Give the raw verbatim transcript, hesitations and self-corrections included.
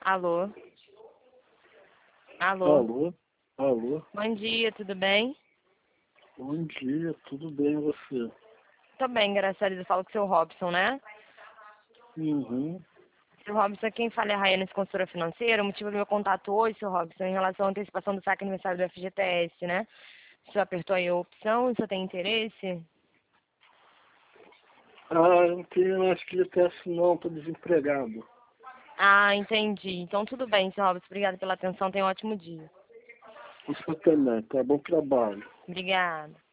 Alô? Alô? Alô? Alô? Bom dia, tudo bem? Bom dia, tudo bem e você? Tô bem, graças a Deus. Eu falo com o seu Robson, né? Uhum. Seu Robson, quem fala é a Raiane, consultora financeira. O motivo do meu contato hoje, seu Robson, é em relação à antecipação do saque aniversário do F G T S, né? O senhor apertou aí a opção, o senhor tem interesse? Ah, eu não tenho mais que teste não, tô desempregado. Ah, entendi. Então tudo bem, seu Robson. Obrigada pela atenção. Tenha um ótimo dia. Você também, tá? Bom trabalho. Obrigada.